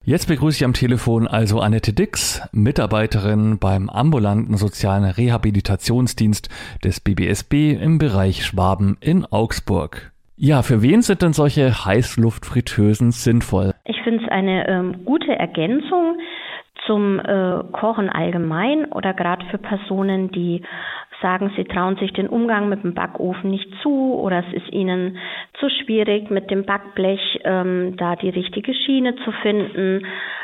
Jetzt begrüße ich am Telefon also Annette Dix, Mitarbeiterin beim ambulanten sozialen Rehabilitationsdienst des BBSB im Bereich Schwaben in Augsburg. Ja, für wen sind denn solche Heißluftfritteusen sinnvoll? Ich finde es eine gute Ergänzung zum Kochen allgemein oder gerade für Personen, die sagen, sie trauen sich den Umgang mit dem Backofen nicht zu oder es ist ihnen zu schwierig, mit dem Backblech da die richtige Schiene zu finden.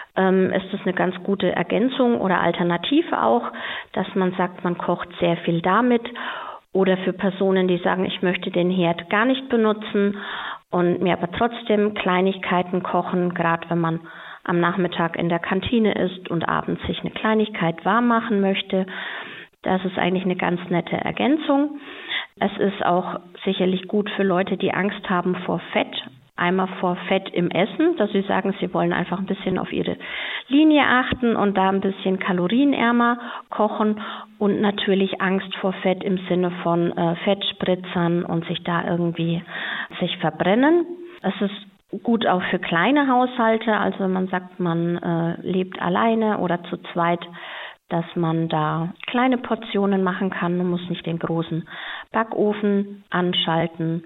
Ist das eine ganz gute Ergänzung oder Alternative auch, dass man sagt, man kocht sehr viel damit. Oder für Personen, die sagen, ich möchte den Herd gar nicht benutzen und mir aber trotzdem Kleinigkeiten kochen, gerade wenn man am Nachmittag in der Kantine ist und abends sich eine Kleinigkeit warm machen möchte. Das ist eigentlich eine ganz nette Ergänzung. Es ist auch sicherlich gut für Leute, die Angst haben vor Fett. Einmal vor Fett im Essen, dass sie sagen, sie wollen einfach ein bisschen auf ihre Linie achten und da ein bisschen kalorienärmer kochen und natürlich Angst vor Fett im Sinne von Fettspritzern und sich da irgendwie verbrennen. Es ist gut auch für kleine Haushalte, also wenn man sagt, man lebt alleine oder zu zweit, dass man da kleine Portionen machen kann. Man muss nicht den großen Backofen anschalten.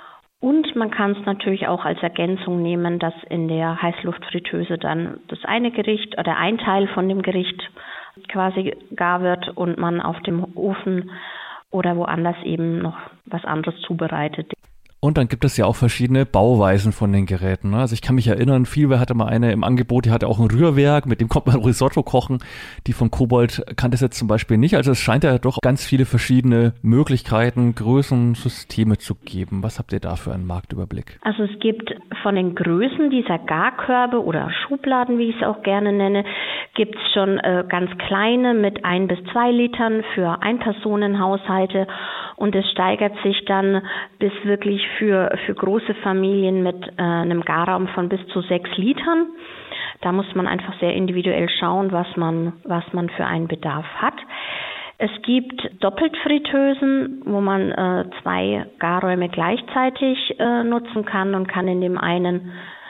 Und man kann es natürlich auch als Ergänzung nehmen, dass in der Heißluftfritteuse dann das eine Gericht oder ein Teil von dem Gericht quasi gar wird und man auf dem Ofen oder woanders eben noch was anderes zubereitet. Und dann gibt es ja auch verschiedene Bauweisen von den Geräten. Also ich kann mich erinnern, Vielwer hatte mal eine im Angebot, die hatte auch ein Rührwerk, mit dem konnte man Risotto kochen. Die von Kobold kannte es jetzt zum Beispiel nicht. Also es scheint ja doch ganz viele verschiedene Möglichkeiten, Größen, Systeme zu geben. Was habt ihr da für einen Marktüberblick? Also es gibt von den Größen dieser Garkörbe oder Schubladen, wie ich es auch gerne nenne, gibt es schon ganz kleine mit 1 bis 2 Litern für Ein-Personen-Haushalte. Und es steigert sich dann bis wirklich für große Familien mit einem Garraum von bis zu 6 Litern. Da muss man einfach sehr individuell schauen, was man für einen Bedarf hat. Es gibt Doppeltfritteusen, wo man 2 Garräume gleichzeitig nutzen kann und kann in dem einen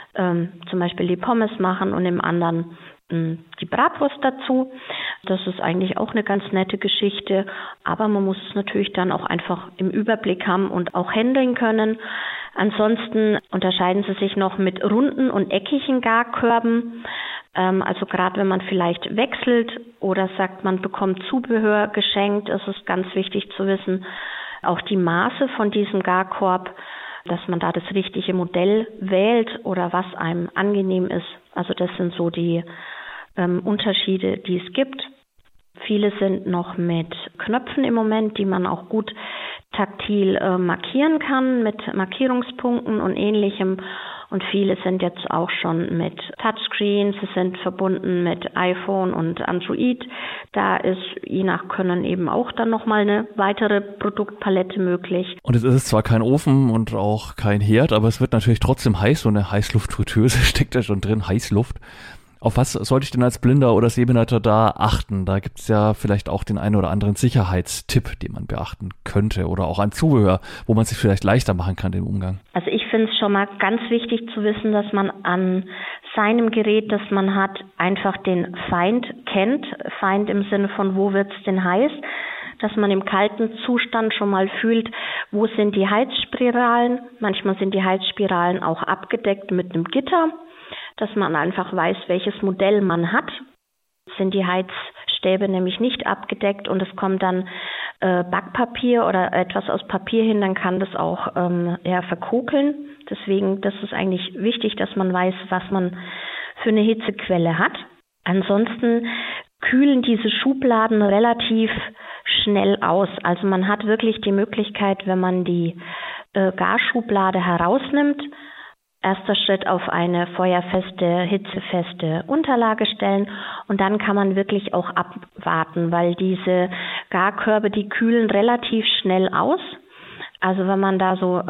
zum Beispiel die Pommes machen und im anderen die Bratwurst dazu. Das ist eigentlich auch eine ganz nette Geschichte, aber man muss es natürlich dann auch einfach im Überblick haben und auch handeln können. Ansonsten unterscheiden sie sich noch mit runden und eckigen Garkörben. Also gerade wenn man vielleicht wechselt oder sagt, man bekommt Zubehör geschenkt, ist es ganz wichtig zu wissen, auch die Maße von diesem Garkorb, dass man da das richtige Modell wählt oder was einem angenehm ist. Also das sind so die Unterschiede, die es gibt. Viele sind noch mit Knöpfen im Moment, die man auch gut taktil markieren kann mit Markierungspunkten und Ähnlichem. Und viele sind jetzt auch schon mit Touchscreens, sie sind verbunden mit iPhone und Android. Da ist je nach Können eben auch dann nochmal eine weitere Produktpalette möglich. Und es ist zwar kein Ofen und auch kein Herd, aber es wird natürlich trotzdem heiß. So eine Heißluftfritteuse steckt ja schon drin, Heißluft. Auf was sollte ich denn als Blinder oder Sehbehinderter da achten? Da gibt es ja vielleicht auch den einen oder anderen Sicherheitstipp, den man beachten könnte oder auch ein Zubehör, wo man sich vielleicht leichter machen kann, den Umgang. Also ich finde es schon mal ganz wichtig zu wissen, dass man an seinem Gerät, das man hat, einfach den Feind kennt. Feind im Sinne von, wo wird es denn heiß? Dass man im kalten Zustand schon mal fühlt, wo sind die Heizspiralen? Manchmal sind die Heizspiralen auch abgedeckt mit einem Gitter, dass man einfach weiß, welches Modell man hat. Sind die Heizstäbe nämlich nicht abgedeckt und es kommt dann Backpapier oder etwas aus Papier hin, dann kann das auch verkokeln. Deswegen, das ist eigentlich wichtig, dass man weiß, was man für eine Hitzequelle hat. Ansonsten kühlen diese Schubladen relativ schnell aus. Also man hat wirklich die Möglichkeit, wenn man die Garschublade herausnimmt, erster Schritt auf eine feuerfeste, hitzefeste Unterlage stellen und dann kann man wirklich auch abwarten, weil diese Garkörbe, die kühlen relativ schnell aus. Also wenn man da so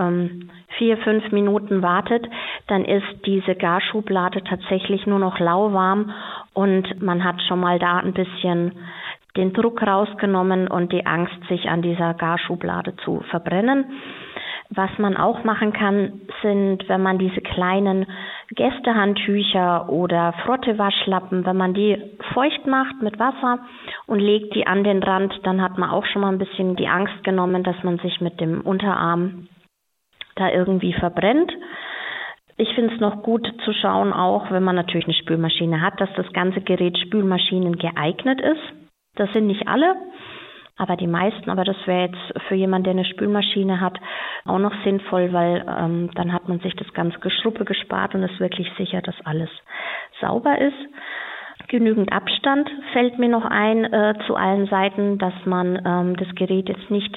4-5 Minuten wartet, dann ist diese Garschublade tatsächlich nur noch lauwarm und man hat schon mal da ein bisschen den Druck rausgenommen und die Angst, sich an dieser Garschublade zu verbrennen. Was man auch machen kann, sind, wenn man diese kleinen Gästehandtücher oder Frottewaschlappen, wenn man die feucht macht mit Wasser und legt die an den Rand, dann hat man auch schon mal ein bisschen die Angst genommen, dass man sich mit dem Unterarm da irgendwie verbrennt. Ich finde es noch gut zu schauen, auch wenn man natürlich eine Spülmaschine hat, dass das ganze Gerät Spülmaschinen geeignet ist. Das sind nicht alle, aber die meisten. Aber das wäre jetzt für jemanden, der eine Spülmaschine hat, auch noch sinnvoll, weil dann hat man sich das ganze Geschruppe gespart und ist wirklich sicher, dass alles sauber ist. Genügend Abstand fällt mir noch ein zu allen Seiten, dass man das Gerät jetzt nicht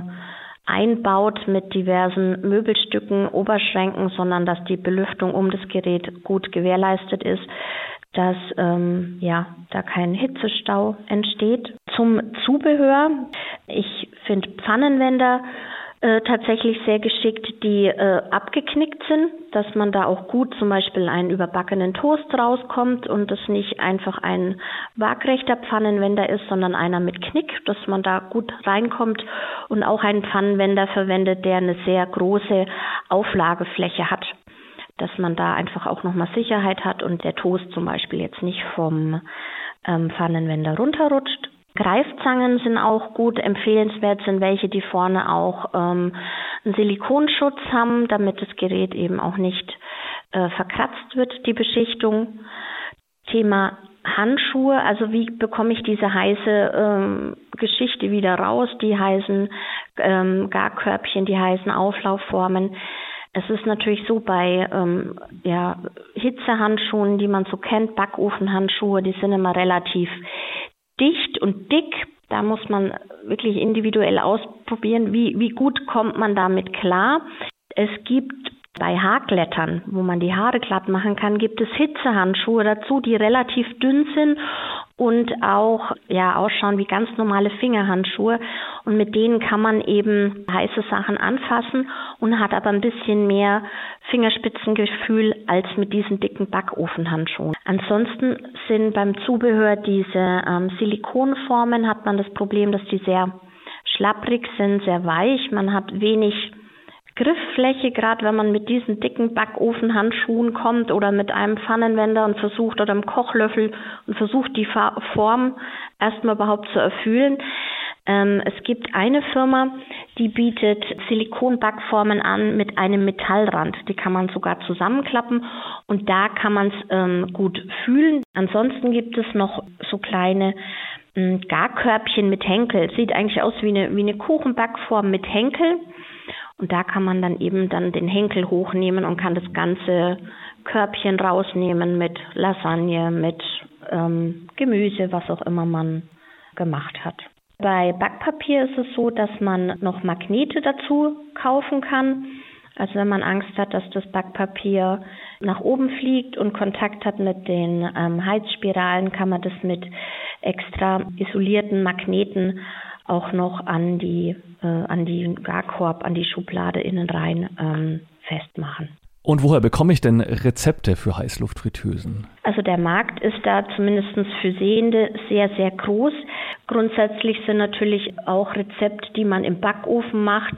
einbaut mit diversen Möbelstücken, Oberschränken, sondern dass die Belüftung um das Gerät gut gewährleistet ist, dass da kein Hitzestau entsteht. Zum Zubehör, ich finde Pfannenwender tatsächlich sehr geschickt, die abgeknickt sind, dass man da auch gut zum Beispiel einen überbackenen Toast rauskommt und es nicht einfach ein waagrechter Pfannenwender ist, sondern einer mit Knick, dass man da gut reinkommt und auch einen Pfannenwender verwendet, der eine sehr große Auflagefläche hat, dass man da einfach auch nochmal Sicherheit hat und der Toast zum Beispiel jetzt nicht vom Pfannenwender runterrutscht. Greifzangen sind auch gut, empfehlenswert sind welche, die vorne auch einen Silikonschutz haben, damit das Gerät eben auch nicht verkratzt wird, die Beschichtung. Thema Handschuhe, also wie bekomme ich diese heiße Geschichte wieder raus, die heißen Garkörbchen, die heißen Auflaufformen. Es ist natürlich so bei Hitzehandschuhen, die man so kennt, Backofenhandschuhe, die sind immer relativ dicht und dick. Da muss man wirklich individuell ausprobieren, wie gut kommt man damit klar. Es gibt bei Haarglättern, wo man die Haare glatt machen kann, gibt es Hitzehandschuhe dazu, die relativ dünn sind und auch ausschauen wie ganz normale Fingerhandschuhe. Und mit denen kann man eben heiße Sachen anfassen und hat aber ein bisschen mehr Fingerspitzengefühl als mit diesen dicken Backofenhandschuhen. Ansonsten sind beim Zubehör diese Silikonformen, hat man das Problem, dass die sehr schlapprig sind, sehr weich. Man hat wenig Grifffläche, gerade wenn man mit diesen dicken Backofenhandschuhen kommt oder mit einem Pfannenwender und versucht oder einem Kochlöffel und versucht die Form erstmal überhaupt zu erfüllen. Es gibt eine Firma, die bietet Silikonbackformen an mit einem Metallrand. Die kann man sogar zusammenklappen und da kann man es gut fühlen. Ansonsten gibt es noch so kleine Garkörbchen mit Henkel. Sieht eigentlich aus wie eine Kuchenbackform mit Henkel. Und da kann man dann eben den Henkel hochnehmen und kann das ganze Körbchen rausnehmen mit Lasagne, mit Gemüse, was auch immer man gemacht hat. Bei Backpapier ist es so, dass man noch Magnete dazu kaufen kann. Also wenn man Angst hat, dass das Backpapier nach oben fliegt und Kontakt hat mit den Heizspiralen, kann man das mit extra isolierten Magneten auch noch an die Garkorb, an die Schublade innen rein festmachen. Und woher bekomme ich denn Rezepte für Heißluftfritteusen? Also der Markt ist da zumindest für Sehende sehr, sehr groß. Grundsätzlich sind natürlich auch Rezepte, die man im Backofen macht,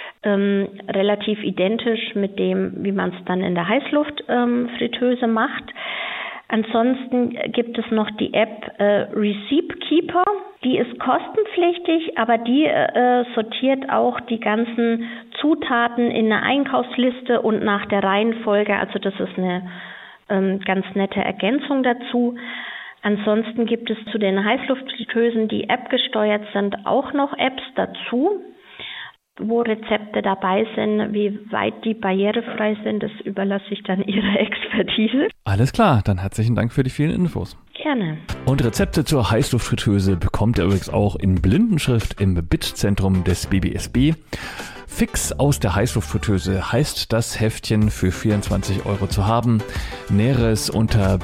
relativ identisch mit dem, wie man es dann in der Heißluftfritteuse macht. Ansonsten gibt es noch die App Receipt Keeper. Die ist kostenpflichtig, aber die sortiert auch die ganzen Zutaten in eine Einkaufsliste und nach der Reihenfolge. Also das ist eine ganz nette Ergänzung dazu. Ansonsten gibt es zu den Heißluftfritteusen, die App gesteuert sind, auch noch Apps dazu, wo Rezepte dabei sind. Wie weit die barrierefrei sind, das überlasse ich dann Ihrer Expertise. Alles klar, dann herzlichen Dank für die vielen Infos. Gerne. Und Rezepte zur Heißluftfritteuse bekommt ihr übrigens auch in Blindenschrift im BIT-Zentrum des BBSB. Fix aus der Heißluftfritteuse heißt das Heftchen für 24 € zu haben. Näheres unter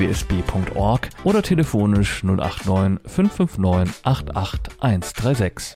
bit-zentrum.bbsb.org oder telefonisch 089 559 88136.